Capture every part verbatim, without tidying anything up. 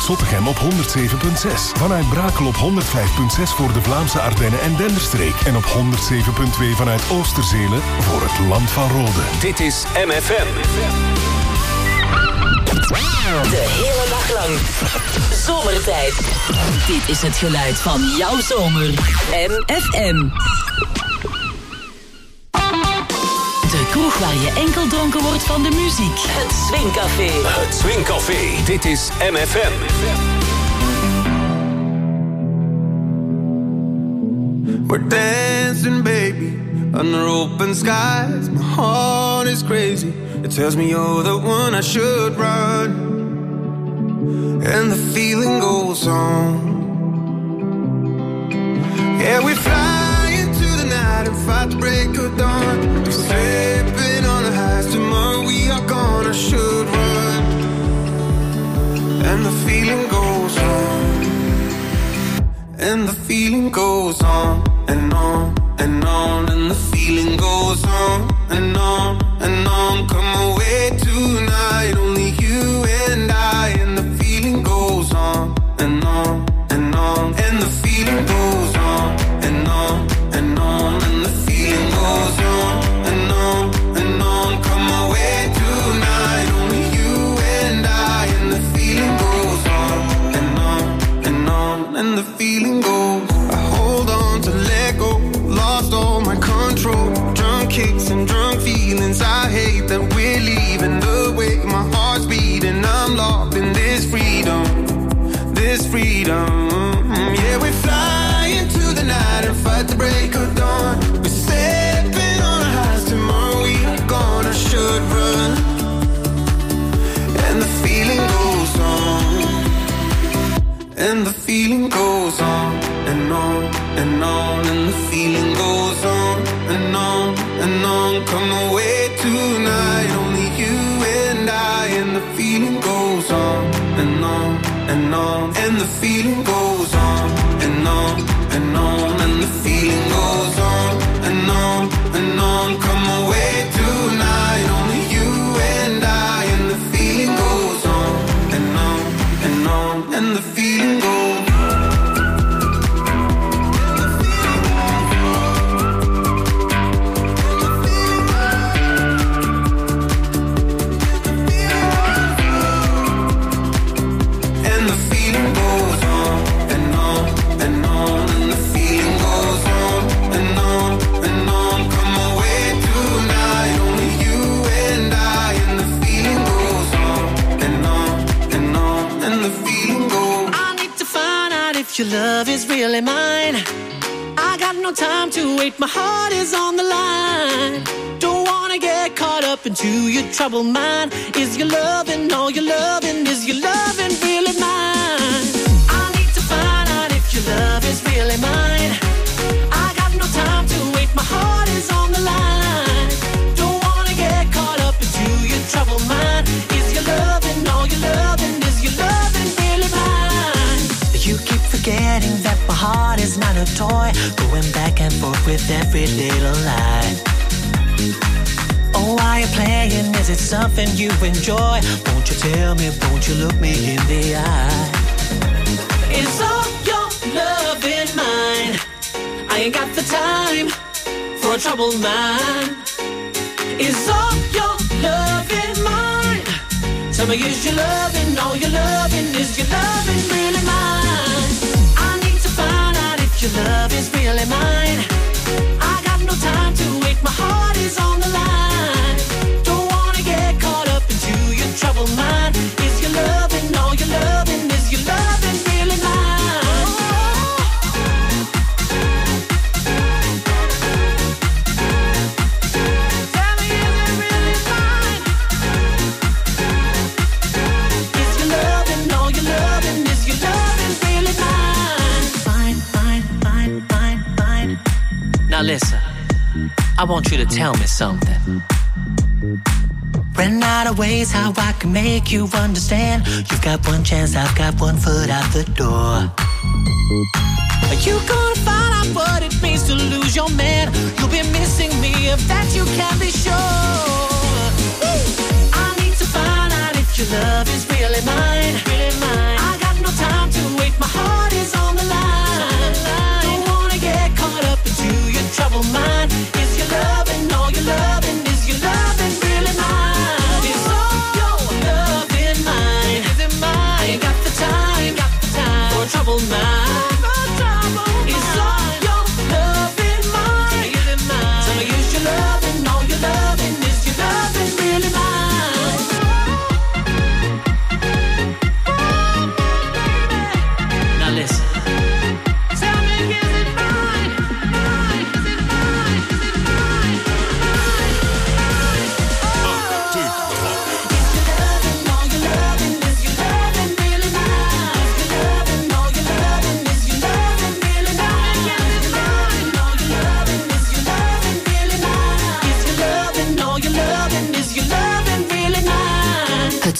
Zottegem op honderd zeven komma zes. Vanuit Brakel op honderd vijf komma zes voor de Vlaamse Ardennen en Denderstreek. En op honderd zeven komma twee vanuit Oosterzelen voor het Land van Rode. Dit is M F M. De hele dag lang. Zomertijd. Dit is het geluid van jouw zomer. M F M. De kroeg waar je enkel dronken wordt van de muziek. Het Swingcafé. Het Swingcafé. Dit is M F M. We're dancing, baby, under open skies. My heart is crazy. It tells me you're the one I should run. And the feeling goes on. Yeah, we fly into the night and fight the break of dawn. We're slipping on the highs. Tomorrow we are gonna should run. And the feeling goes on. And the feeling goes on and on and on. And the feeling goes on and on and on. Come away tonight, only you and I. And the feeling goes on and on and on. And the feeling goes on and on and on. And the feeling goes on and on and on. Come away tonight, only you and I. And the feeling goes on and on and on. And the feeling goes. I hold on to let go. Lost all my control. Drunk kicks and drunk feelings. I hate that we're leaving. The way my heart's beating. I'm locked in this freedom. This freedom. Yeah, we fly into the night and fight the break of dawn. We're stepping on our highs. Tomorrow we are gonna should run. And the feeling goes on. And the feeling goes on and on and on. And the feeling goes on and on and on. Come away tonight, only you and I. And the feeling goes on and on and on. And the feeling goes on and on and on. And the feeling goes on and on and on. Come away tonight, only you and I. And the feeling goes on and on and on. And the feeling goes. Your love is really mine. I got no time to wait, my heart is on the line. Don't wanna get caught up into your troubled mind. Is your loving, all your loving, is your loving really mine? I need to find out if your love is really mine. I got no time to wait, my heart is on the line. Don't wanna get caught up into your troubled mind. Is your loving, all your loving, is your loving really mine? You keep forgetting that my heart is not a toy, going back and forth with every little lie. Oh, why you playing? Is it something you enjoy? Won't you tell me, won't you look me in the eye? Is all your love in mine? I ain't got the time for a troubled mind. Is all your love in mine? Tell me, is your loving, all your loving, is your loving really mine? I need to find out if your love is really mine. I got no time to wait, my heart is on the line. Don't wanna get caught up into your troubled mind. Is your loving, all your loving, is your loving really mine? Tell me, is it really mine? Is your loving, all your loving, is your loving really mine? Fine, fine, fine, fine, fine. Now listen, I want you to tell me something. Ran out of ways how I can make you understand. You've got one chance, I've got one foot out the door. Are you gonna find out what it means to lose your man? You'll be missing me, of that you can be sure. Woo! I need to find out if your love is really mine. Really mine. I got no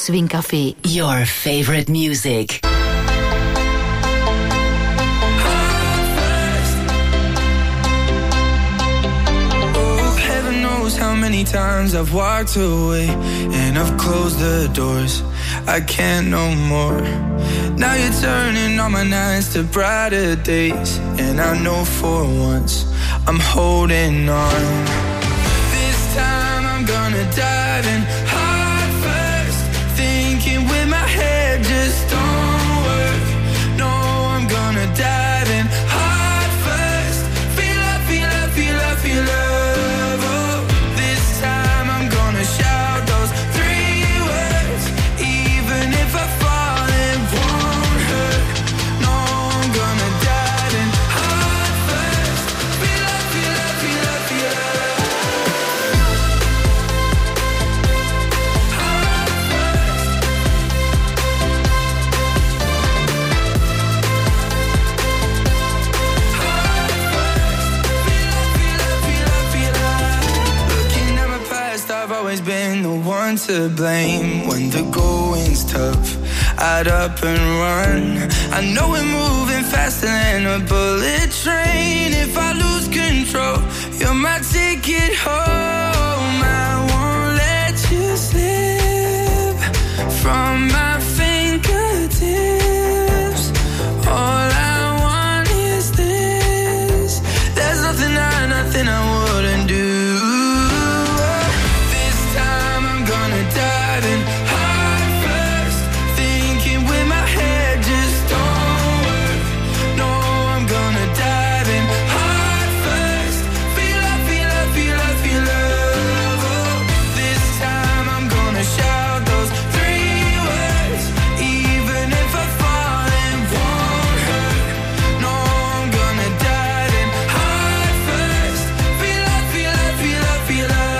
Swing Café. Your favorite music. How many times I've walked away and I've closed the doors. I can't no more. Now you're turning all my nights to brighter days, and I know for once I'm holding on. This time I'm gonna dive in heart first, thinking with my head just don't work. No, I'm gonna dive in heart first. Feel up, feel up, feel up, feel up. Shout those three words, even if I fall, it won't hurt. No, I'm gonna dive in heart first. Feel up, feel up, feel up, feel up. Heart first. Heart first. Feel up, feel up, feel up, feel up. Looking at my past, I've always been the one to blame. When the going's tough, I'd up and run. I know we're moving faster than a bullet train. If I lose control, you're my ticket home. I won't let you slip from my fingertips. All I want is this. There's nothing I, nothing I wouldn't do. Dive in heart first, thinking with my head just don't work. No, I'm gonna dive in heart first. Feel up, feel up, feel up, feel up. Oh, this time I'm gonna shout those three words, even if I fall, it won't hurt. No, I'm gonna dive in heart first. Feel up, feel up, feel up, feel up.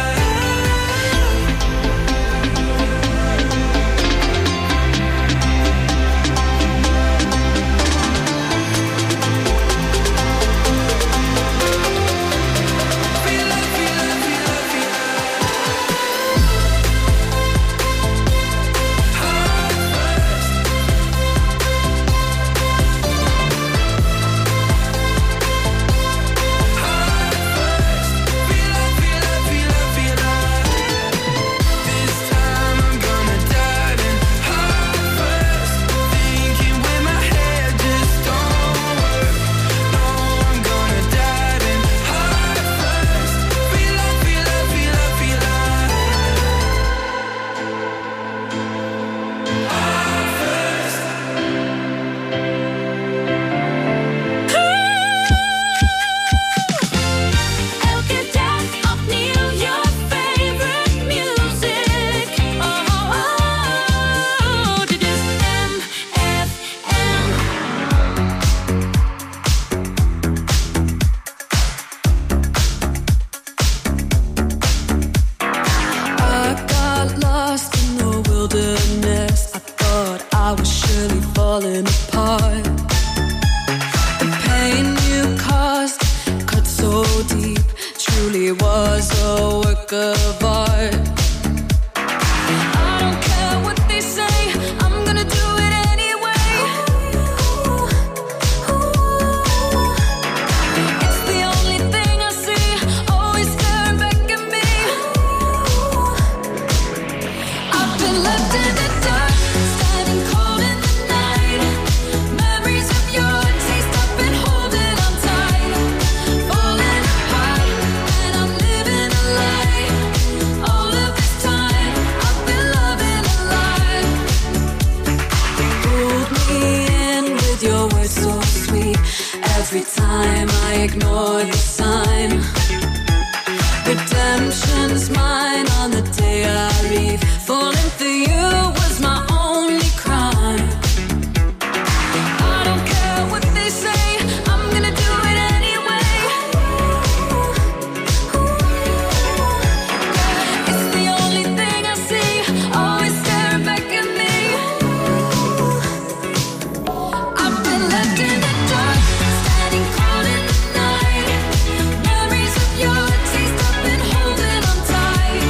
Standing cold in the night, memories of your taste, I've been holding on tight.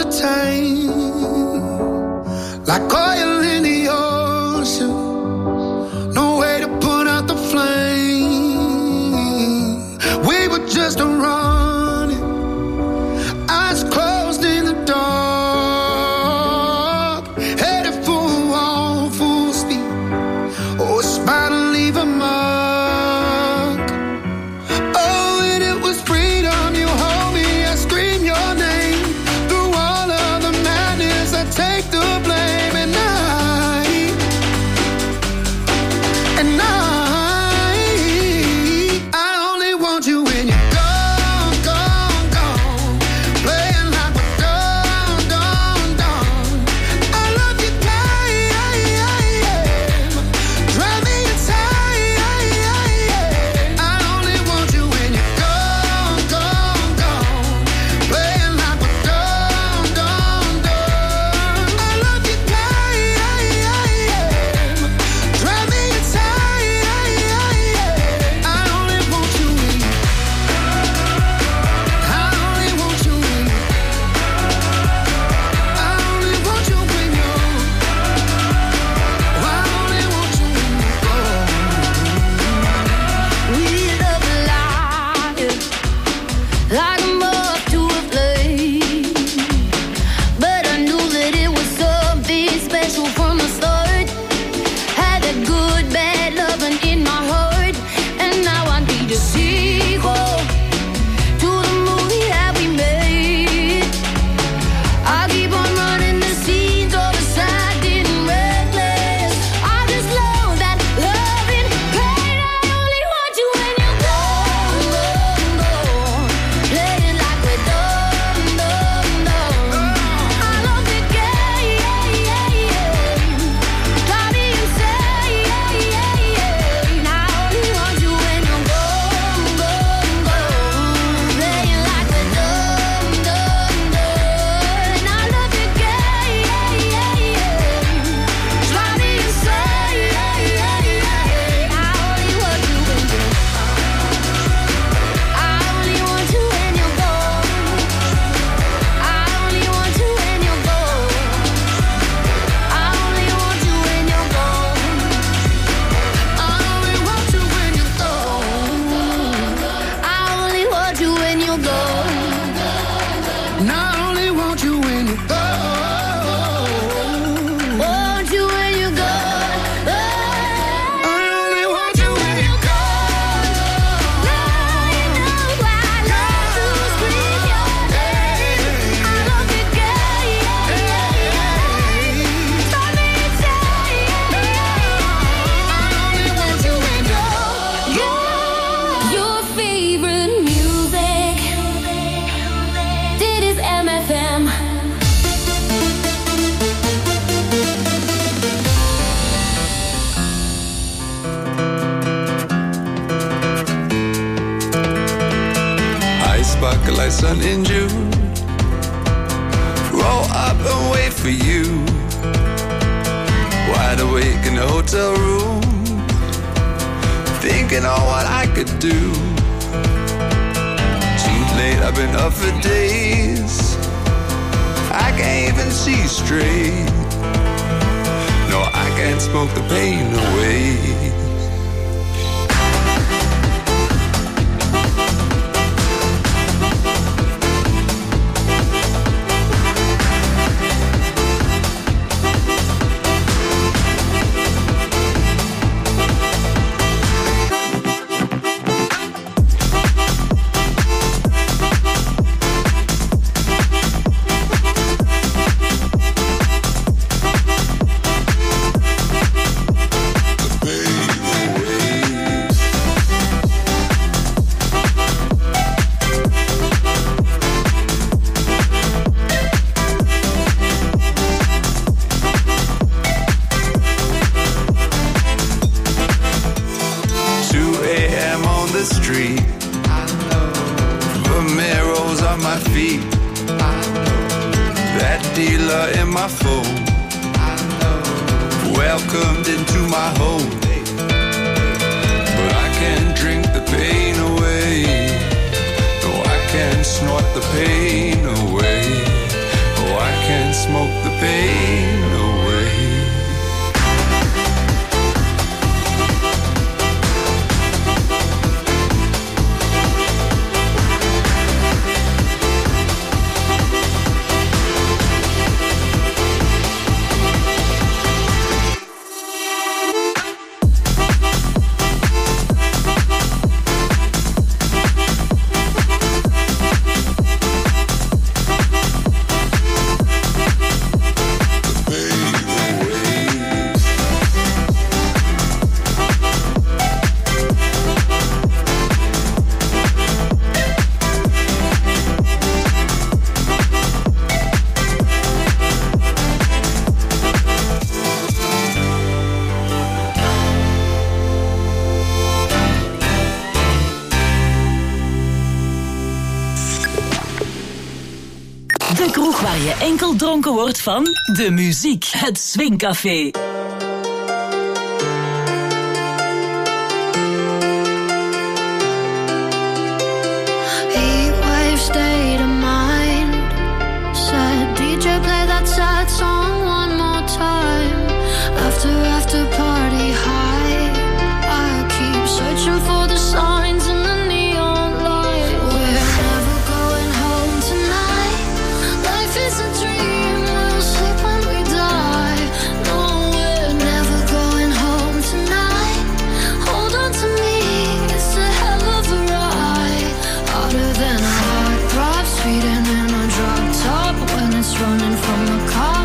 time, like oil in the ocean. No way to put out the flame. We were just running, eyes closed in the dark, headed for a wall, full speed. Oh, it's bound to leave a mark. Oh, and it was freedom. You hold me, I scream your name. Through all of the madness, I take the blame. And I, and I, I only want you when you're gone, gone, gone. Playing like we're done, done, done. I love you, time. Drive me inside. I only want you when you're gone, gone, gone. Playing like we're done, done, done. I love you, time. Drive me inside. I only want you when you. I only want you when you. I only want you when you. I only want you when you go. We love life like a moth to a flame, but I knew that it was something special from the start. Had that good, bad loving in my heart, and now I need a sequel to the movie that we made. I keep on running the scenes of the sad and reckless. I just love that loving pain. I only want you when you're gone, gone, gone. Playing like we're done, done, done. I love the game, drive me insane. I only want you when you're gone, gone, gone. Playing like we're done, done, done. I love the game, drive me insane. I only want you when you're. I only want you when you're gone. I only want you when you're gone. I only want you when you're gone. I only want you when you're gone. I only want you when you're gone. And I only want you when you're gone. Want you when you're gone. I only want you when you're gone. Now you know I love to scream your name. I love the game. Drive me insane. I only want you when you're Yeah. Your favorite music. Dit is M F M. I sparkle like sun in June. Roll up and wait for you. Wide awake in the hotel room, thinking on what I could do. Too late, I've been up for days. I can't even see straight. No, I can't smoke the pain away. Welcomed into my home, but I can't drink the pain away. No, I can't snort the pain away. Oh, I waar je enkel dronken wordt van de muziek. Het Swingcafé. State of mind. Said D J play that sad song one more time. After after party high, I keep searching for the signs in the neon light. We're never going home tonight. Life is a dream, we'll sleep when we die. No, we're never going home tonight. Hold on to me, it's a hell of a ride. Harder than a speeding in a drop top when it's running from a car.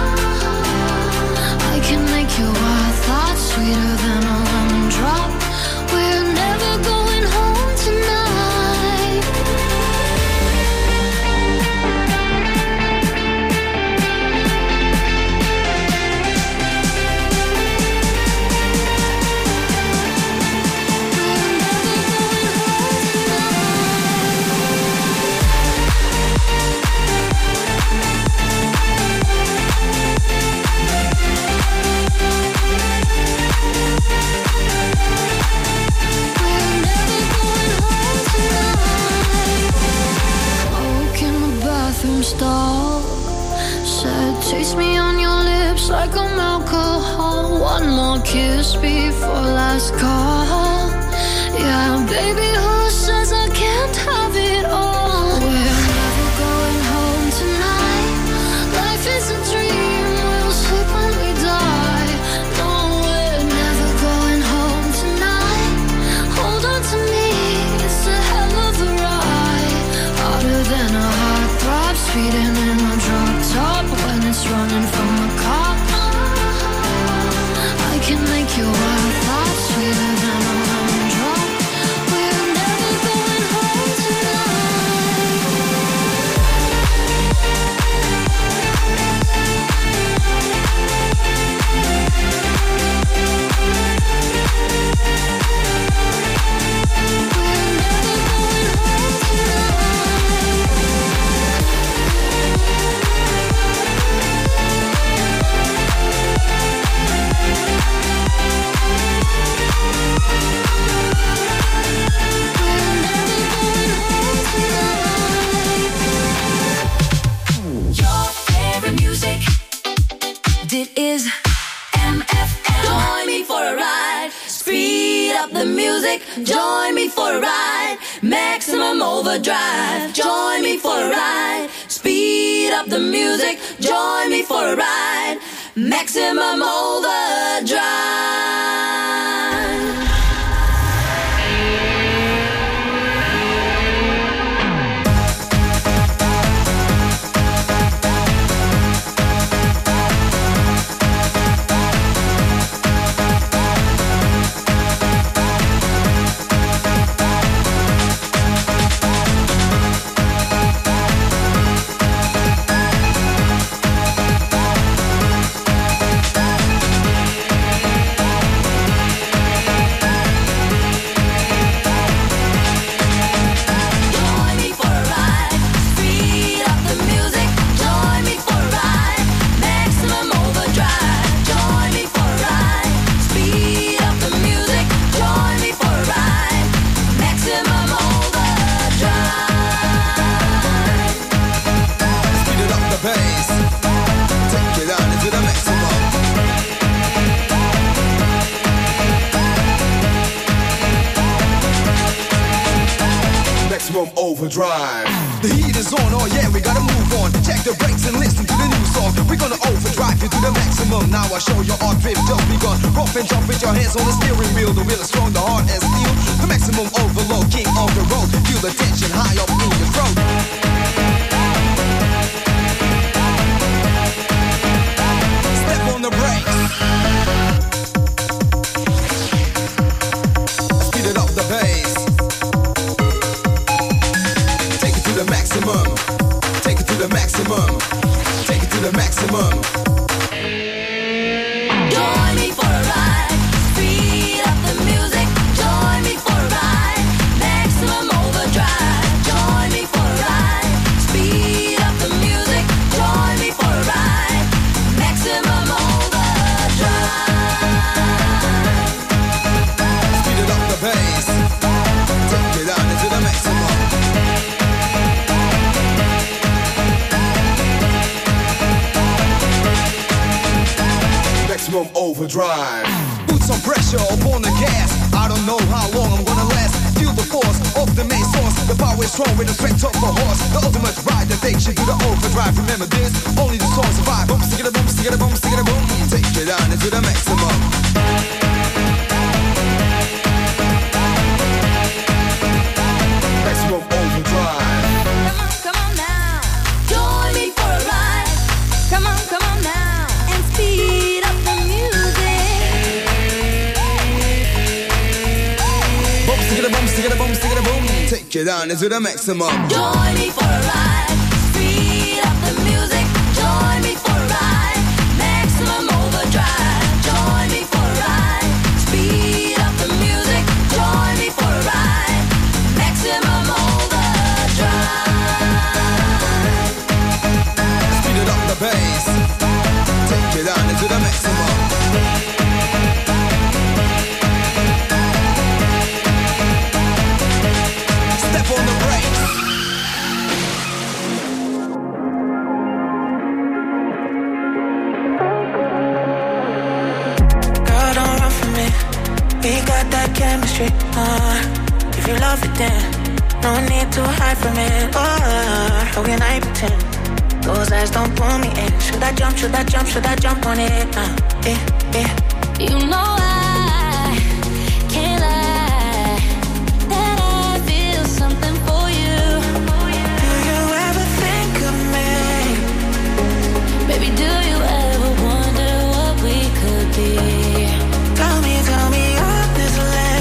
I can make your wild thoughts sweeter than a lemon drop. We're never going home tonight. Stall. Said, taste me on your lips like I'm alcohol. One more kiss before last call. Yeah, baby, who says I can't have it all? We're never going home tonight. Life is a dream, we'll sleep when we die. No, we're never going home tonight. Hold on to me, it's a hell of a ride. Harder than a heartthrob, speeding in a drop top when it's running from a cop. I can make your wild thoughts sweeter than a lemon drop. We're never going home tonight. Dit is M F M. Join me for a ride. Speed up the music. Join me for a ride. Maximum overdrive. Join me for a ride. Speed up the music. Join me for a ride. Maximum overdrive. Overdrive. The heat is on, oh yeah, we gotta move on. Check the brakes and listen to the new song. We're gonna overdrive you to the maximum. Now I show you our drift just begun. Rough and jump with your hands on the steering wheel. The wheel is strong, the heart as steel. The maximum overload, king of the road. Feel the tension high up in your throat. Step on the brakes. Speed it up the bass. Maximum, take it to the maximum, take it to the maximum. Join me for a ride, speed up the music. Join me for a ride, maximum overdrive. Join me for a ride, speed up the music. Join overdrive. Put some pressure upon the gas. I don't know how long I'm gonna last. Feel the force of the main source. The power is strong with the strength of a horse. The ultimate ride that takes you to the overdrive. Remember this, only the strong survive. Boom, stick it a boom, stick it a boom, stick it a boom. Take it down into the maximum. Maximum overdrive. Come on, come on now. Join me for a ride. Come on, come on now. And speed up the music. Boom, stick it a boom, stick it a boom, stick it a boom. Take it down into the maximum. Join me for a ride. Speed up the music. Join me for a ride. Maximum overdrive. Join me for a ride. Speed up the music. Join me for a ride. Maximum overdrive. Speed it up the bass. Take it down into the maximum. Step on the brakes. Girl, don't run from me. We got that chemistry. Uh, if you love it, then no need to hide from it. Oh, how can I pretend? Those eyes don't pull me in. Should I jump? Should I jump? Should I jump on it? Uh, eh, eh. You know I can't lie that I feel something for you. Do you ever think of me? Baby, do you ever wonder what we could be? Tell me, tell me honestly.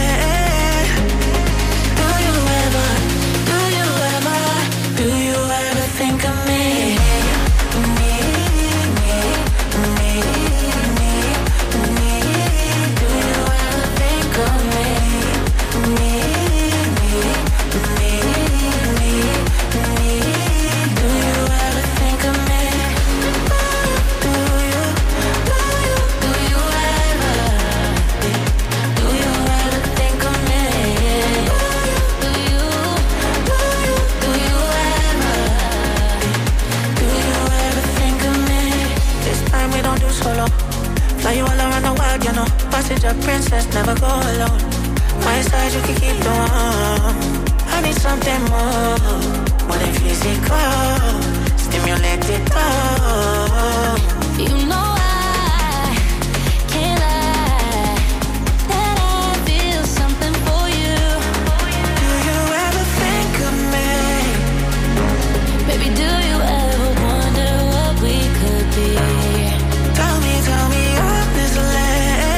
Do you ever, do you ever, do you ever think of me? Me, me, me, me, me. Do you ever think of me? Me, me, me, me, me. Do you ever think of me? Do you, do you, do you ever? Do you ever think of me? Do you, do you, do you ever? Do you ever think of me? This time we don't do solo. Fly you all around the world, you know. Passenger princess, never go alone. My side you can keep the warm. I need something more, more than physical. Stimulate it all. You know I can't lie that I feel something for you. Do you ever think of me? Baby, do you ever wonder what we could be? Tell me, tell me honestly.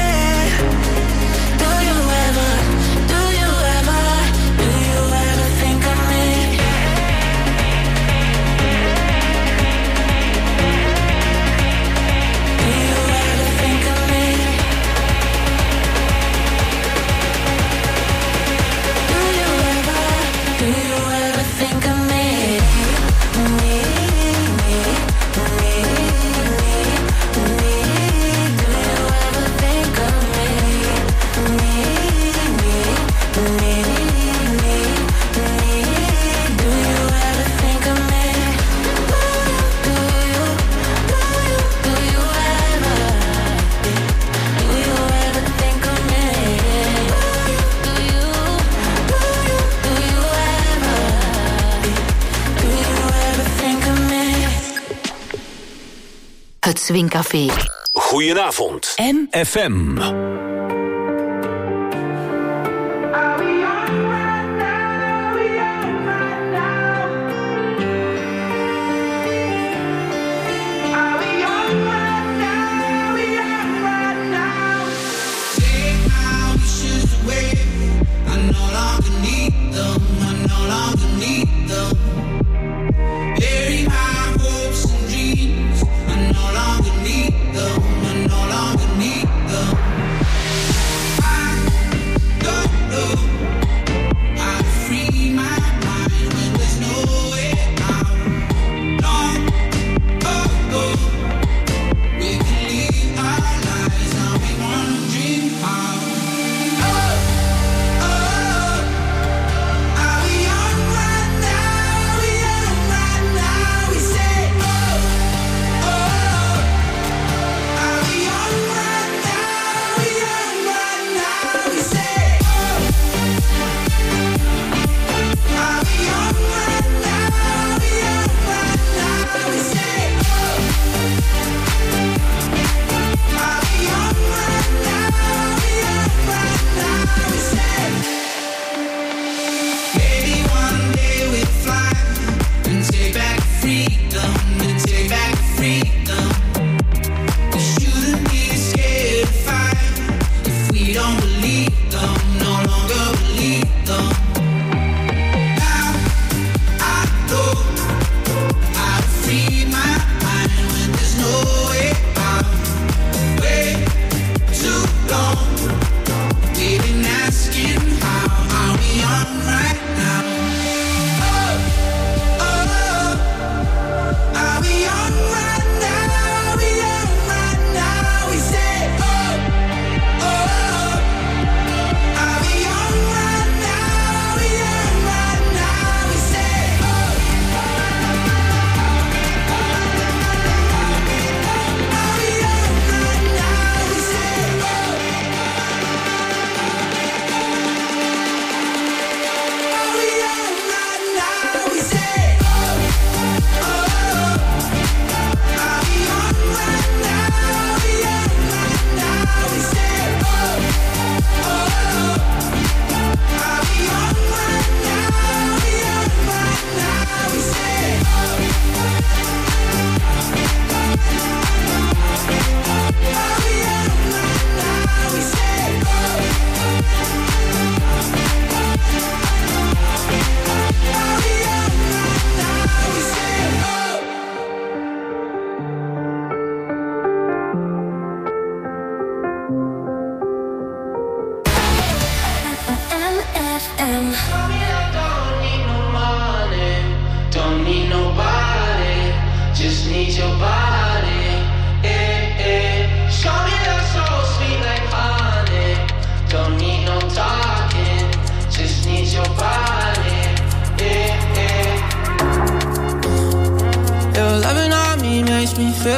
Do you ever, do you ever, do you ever think of me? Do you ever think of me? Do you ever, do you ever think of me? Me, me, me, me, me. Do you ever think of me? Me, me, me, me, me. Do you ever think of me? Do you, do you, do you ever? Do you ever think of me? Do you, do you, do you ever? Do you ever think of me? Het Swingcafé. Goedenavond. M F M. Bury my hopes and dreams. I no longer need them. I no longer need them.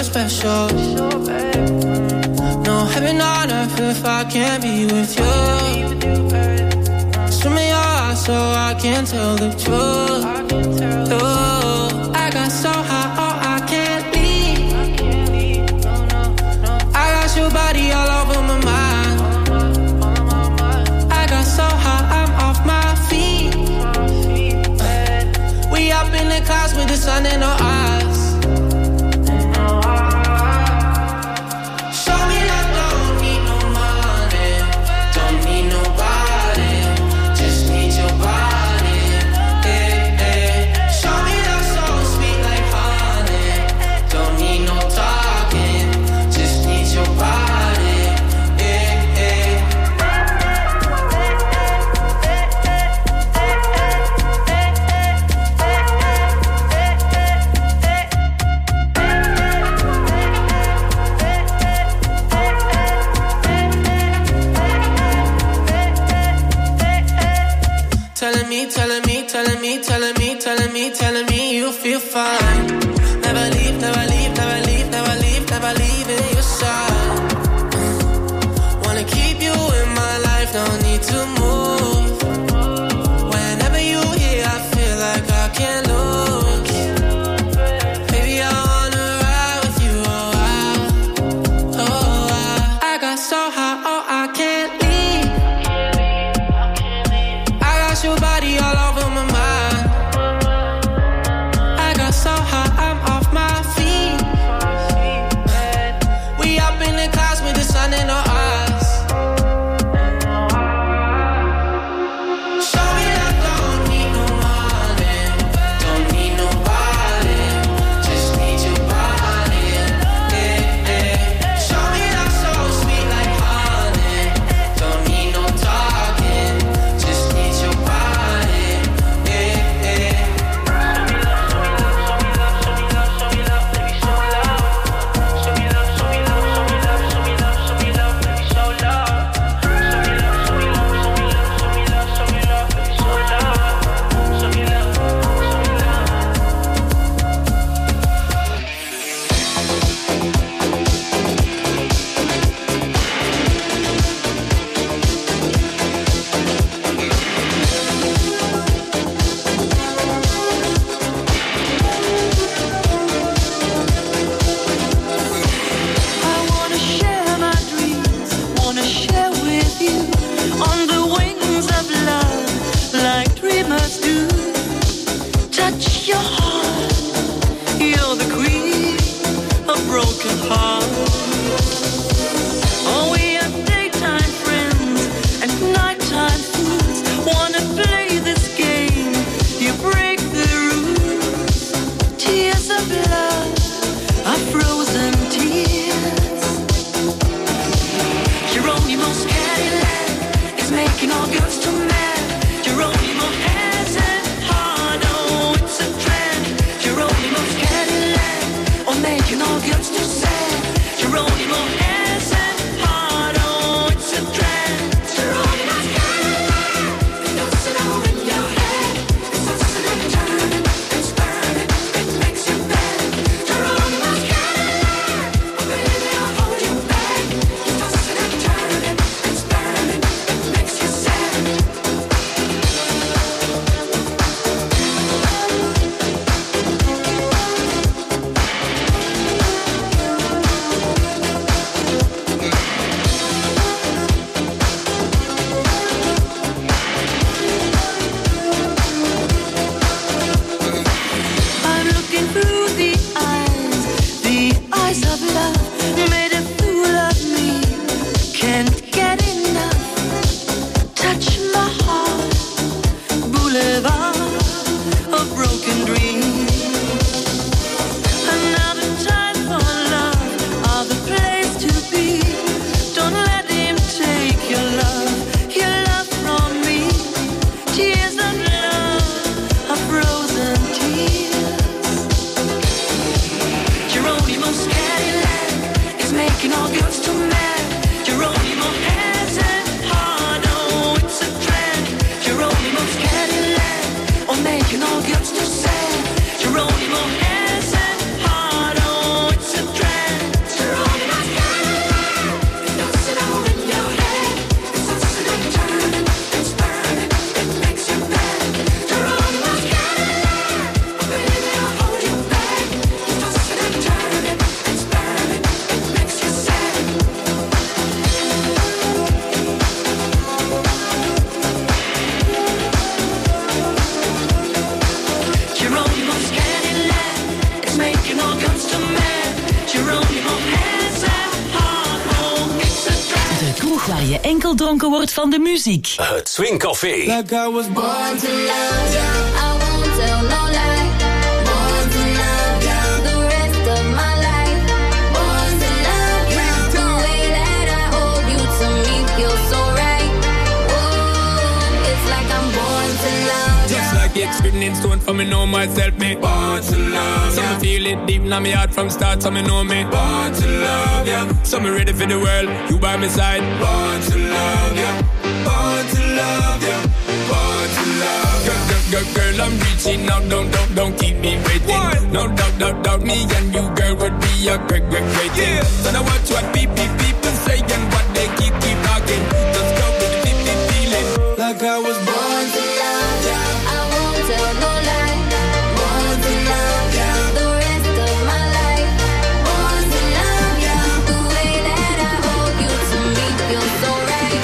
special. No heaven on earth if I can't be with you. Swim in your eyes so I can tell the truth. Oh, I got so high, oh, I can't leave. I got your body all over my mind. I got so high, I'm off my feet. We up in the clouds with the sun in our eyes. Telling me, telling me, telling me, telling me, telling me, telling me you feel fine. Never leave, never leave, never leave, never leave, never leave in your side. Wanna keep you in my life, no need to move. Whenever you here, I feel like I can't lose. Baby, I wanna ride with you, oh I, oh I. I got so high, oh I can't leave. I got your body all over my mind. I got so high, I'm off my feet. We up in the clouds with the sun in our eyes. Show me that don't need no money, don't need nobody, just need your body. Yeah, yeah. Show me that so sweet like honey, don't need no talking, just need your body. Yeah, yeah. Show me love, show me love, show me love, show me love, show me love, show me love, show me love, show me love, show me love, baby, show love. Show me love, show me love, show me love, show me love, show me love, baby, show love. Show me love, show me I wanna share my dreams, wanna share with you on the wings of love, like dreamers do. Touch your heart, you're the queen of broken hearts. Oh, we are daytime friends and nighttime fools. Wanna play this game, you break the rules. Tears of love are frozen tears. Geronimo's Cadillac is making all girls too mad. Geronimo has a heart, oh, it's a trend. Geronimo's Cadillac, oh, making all girls too sad. Geronimo has a heart, oh, it's a trend. Geronimo's Cadillac, it goes it all in your head. It's tossing and turning, it's burning, it makes you bad. Geronimo's Cadillac, oh baby, I'll hold you back. It's tossing and turning, it's burning, it makes you sad. I'm looking through the eyes, the eyes of love, made a fool of me. Can't get enough. Touch my heart, boulevard of broken dreams. Another time for love, other place to be. Don't let him take your love, your love from me. Tears of love are frozen tears. Geronimo's Cadillac De kroeg waar je enkel dronken wordt van de muziek. Het Swingcafé. Like I was born to love ya. I won't tell no lie. Born to love ya. The rest of my life. Born to love ya. The way that I hold you to me feels so right. Whoa, it's like I'm born to love ya. Just like it's written in stone for me know myself, me born to love ya. So me feel it deep in my heart from start, so me know me born to love ya. So me ready for the world, you by my side. Born to love ya. Born to love ya. Born to love ya. Girl, girl, girl, girl, I'm reaching out, don't, don't, don't keep me waiting. What? No doubt, doubt, doubt, me and you, girl, would be a great, great, great thing. Yeah. So now watch what people, people say and what they keep, keep talking. Just go with the deep, deep feeling. Like I was born to love ya. I won't tell no lie. Born to love ya. The rest of my life. Born to love ya. The way that I hold you to me feels so right.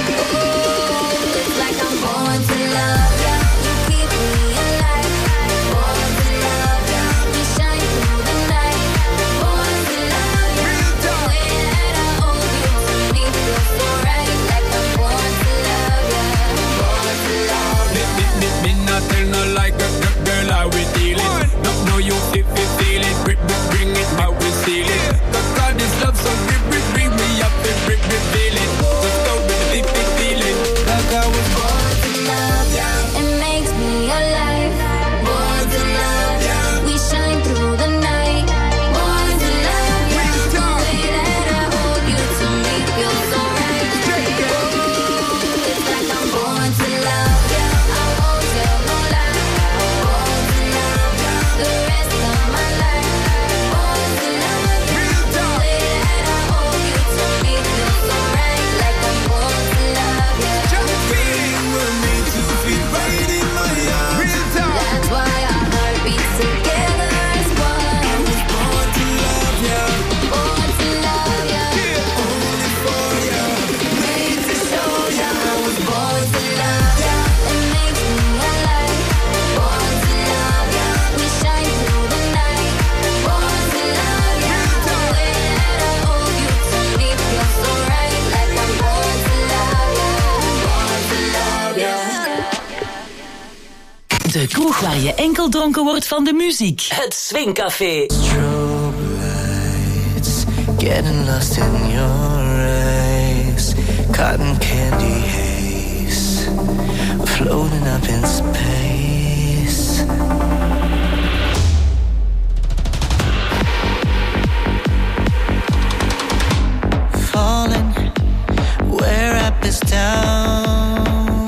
Ooh, it's like I'm born to love ya. You keep me alive. Born to love ya. We shine through the night. Born to love ya. The way that I hold you to me feels so right. Like I'm born to love ya. Born to love ya. Me, me, me, me not tell no like a girl, girl, how we dealing. No, no, you if you feel it, bring, bring, bring it, how we steal it. Cause God is love, so bring, bring, bring me up and bring, bring, feel it. Just go with the big, big feeling. Like I was born to love ya. It makes me alive. Born to love ya. We shine through the night. Born to love ya. The way that I hold you to me feels so right. Ooh, it's like I'm born to love ya. I won't tell no lie. Born to love ya. The rest of my life. Born to love ya. The way that I hold you to me feels so right. Like I'm born to love ya. feeling we're made to feel right in my arms. Real talk. That's why our heart beats together as one. I was born to love ya. Born to love ya. Yeah, only for ya. Made to show ya. I was born to love ya. It makes me alive. Born to love ya. We shine through the night. Born to love ya. The way that I hold you to me feels so right. Like I'm born to love ya. Born to love ya. De kroeg waar je enkel dronken wordt van de muziek. Het Swingcafé. Strobe lights, getting lost in your eyes. Cotton candy haze, floating up in space. Falling where I is down,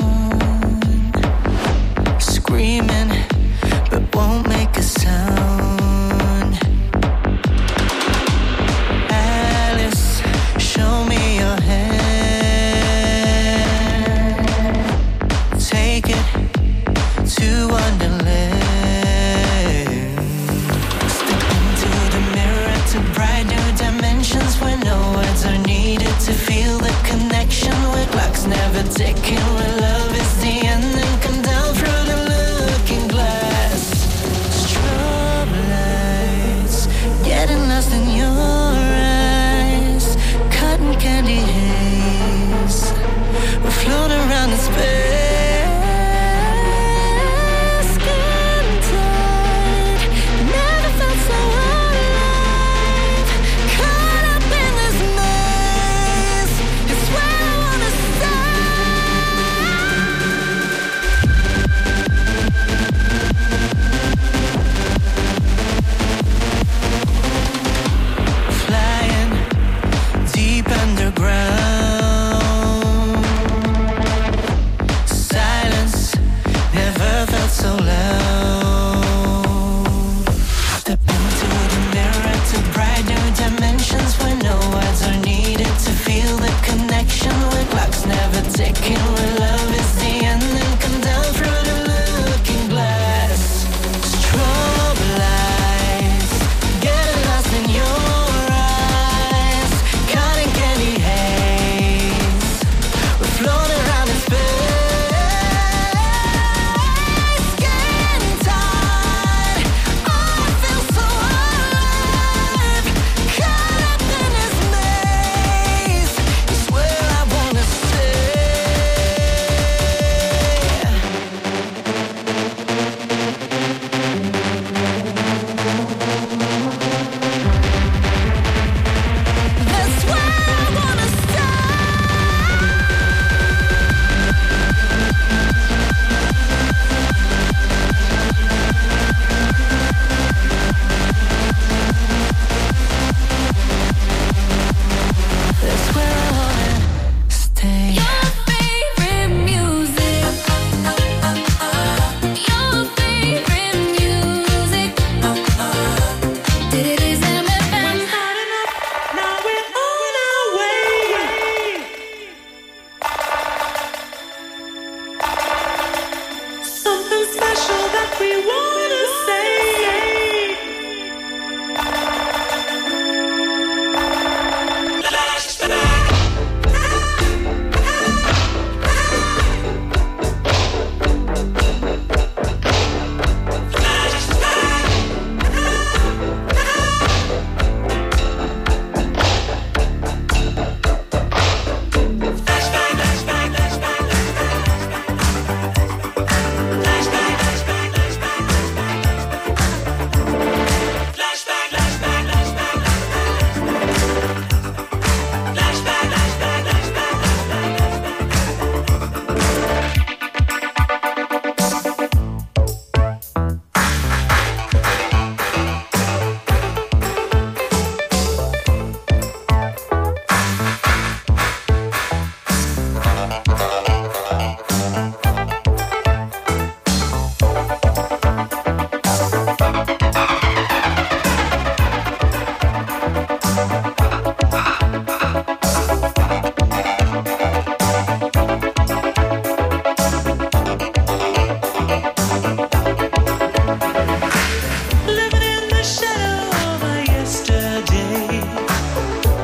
screaming but won't make a sound. Alice, show me your hand. Take it to Wonderland.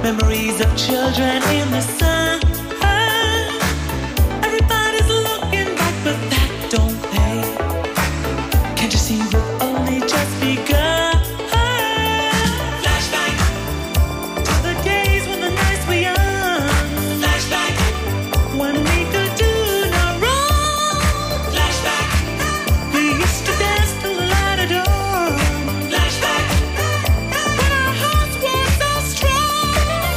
Memories of children in the sun. Everybody's looking back, but that don't pay. Can't you see we've only just begun? Flashback to the days when the nights were young. Flashback when we could do no wrong. Flashback we used to dance till the light of dawn. Flashback when our hearts were so strong.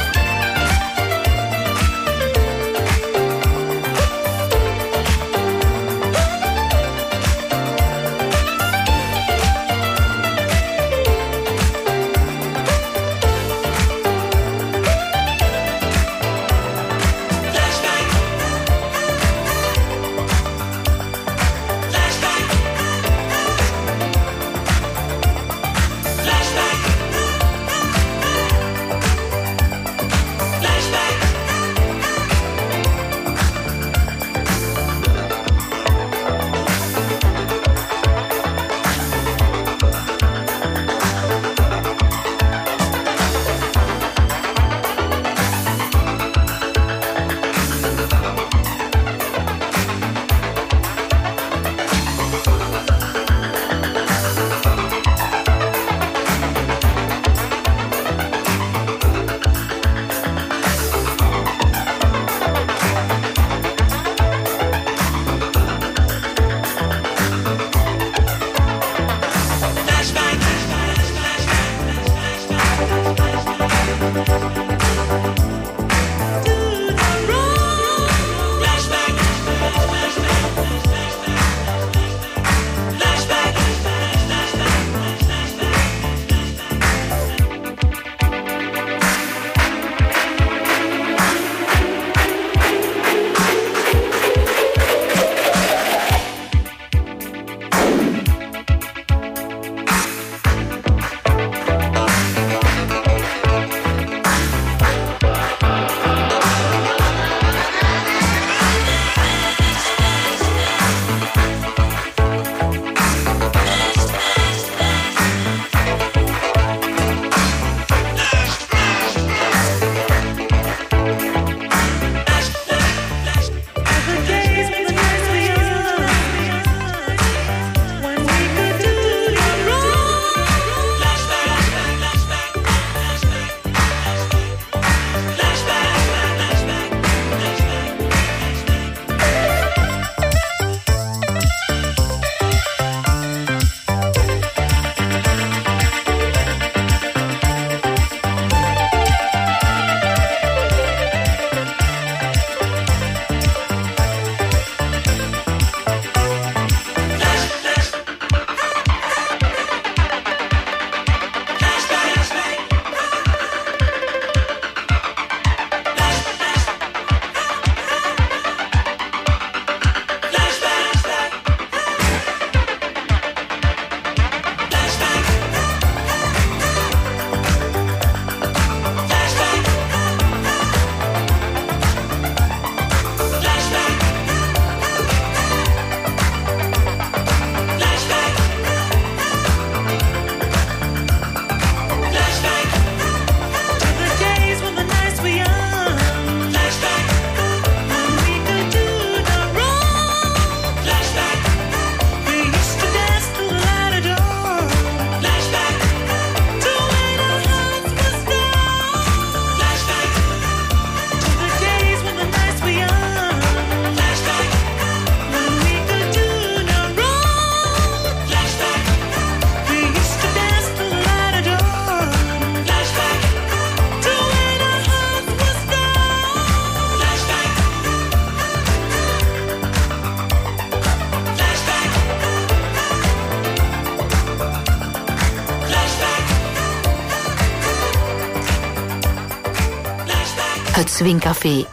Het Swingcafé.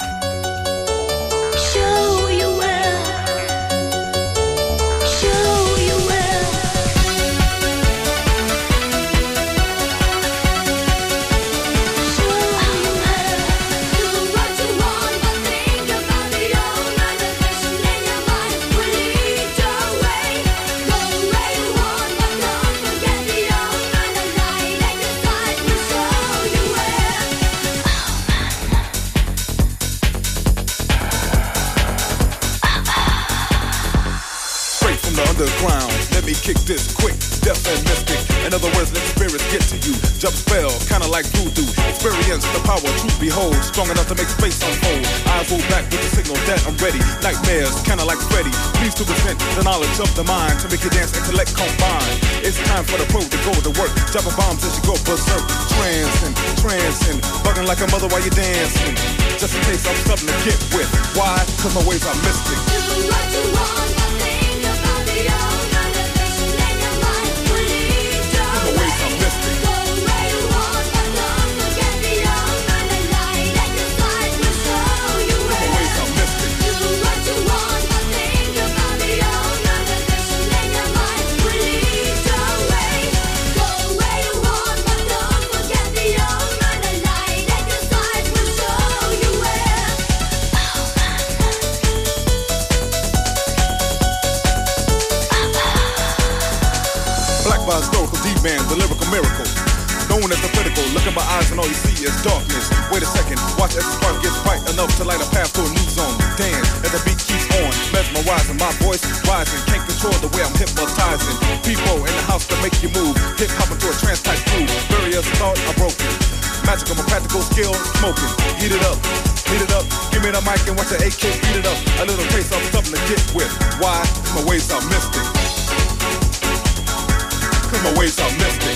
ground. Let me kick this quick, deaf and mystic. In other words, let spirits get to you. Jump spell, kinda like voodoo. Experience the power to behold, strong enough to make space unfold. Eyes roll back with the signal that I'm ready. Nightmares, kinda like Freddy. Please to present the knowledge of the mind to make your dance intellect combine. It's time for the pro to go to work. Dropping bombs as you go berserk. Trancing, trancing, bugging like a mother while you're dancing. Just in case I'm something to get with. Why? Cause my ways are mystic. Do what you want, but think about the old elevation in your mind. Please don't My ways are mystic. go where you want, but don't forget the old and the light at the side will show you My where. ways are mystic. Do what you want, but think about the old elevation in your mind. Please don't wait. Go where you want, but don't forget the old and the light at the side will show you where. Black by historical D-man, the lyrical miracle. Known as the critical, look in my eyes and all you see is darkness. Wait a second, watch as the spark gets bright enough to light a path to a new zone. Dance as the beat keeps on, mesmerizing, my voice rising. Can't control the way I'm hypnotizing. People in the house to make you move. Hip hop into a trance type groove. Barriers thought are broken. Magic of my practical skill, smoking. Heat it up, heat it up. Give me the mic and watch the A K beat it up. A little taste of something to get with. Why? My ways are mystic. Cause my ways are mystic.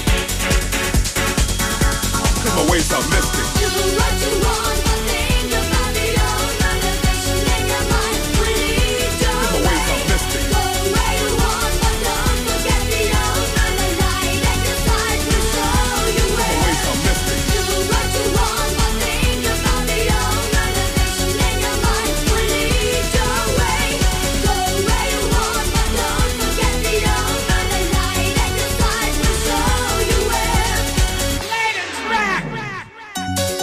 Cause my ways are mystic. Do what you want, but think about the old elevation in your mind. Please don't My ways are mystic. go where you want, but don't forget the old and the light at the side will show you My where. ways are mystic. Do what you want, but think about the old elevation in your mind. Please don't wait. Go where you want, but don't forget the old and the light at the side will show you where. Ladies rock.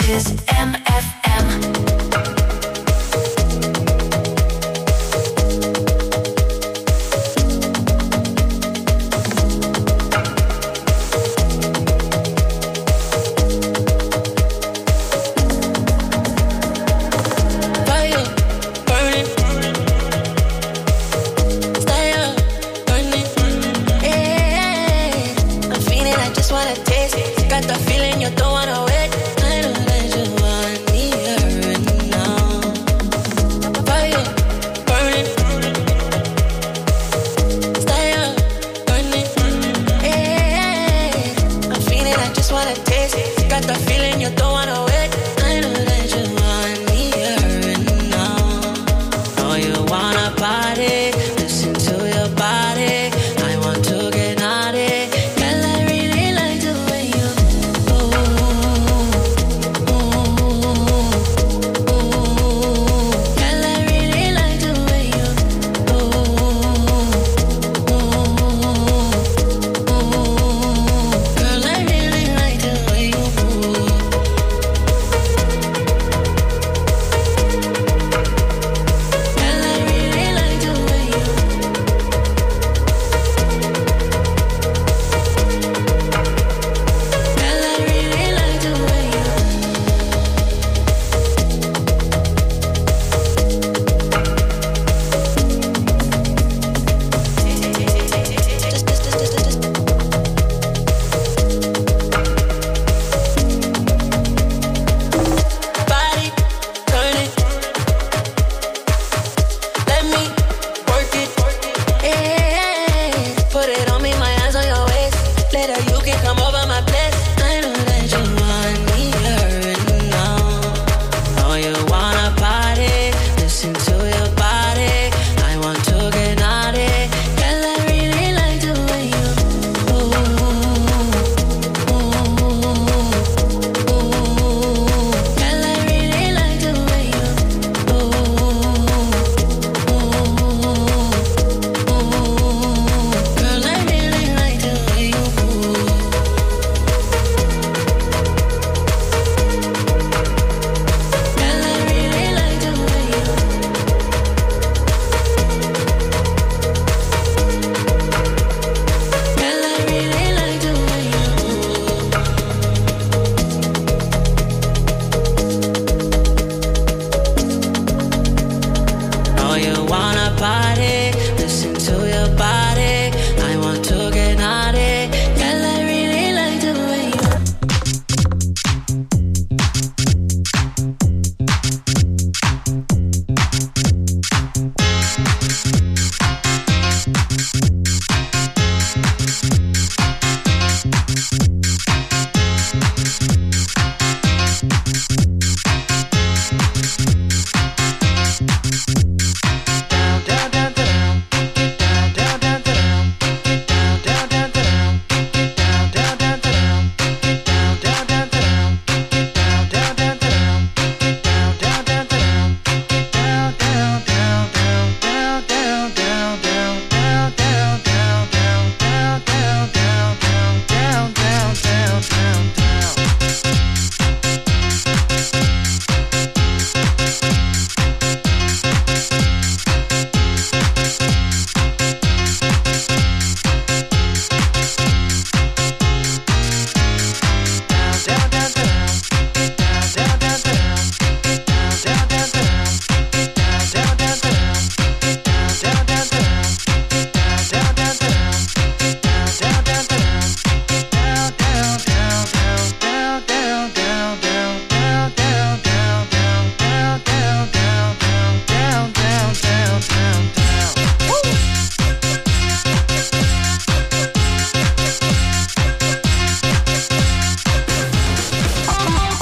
is M F M. Got the feeling you don't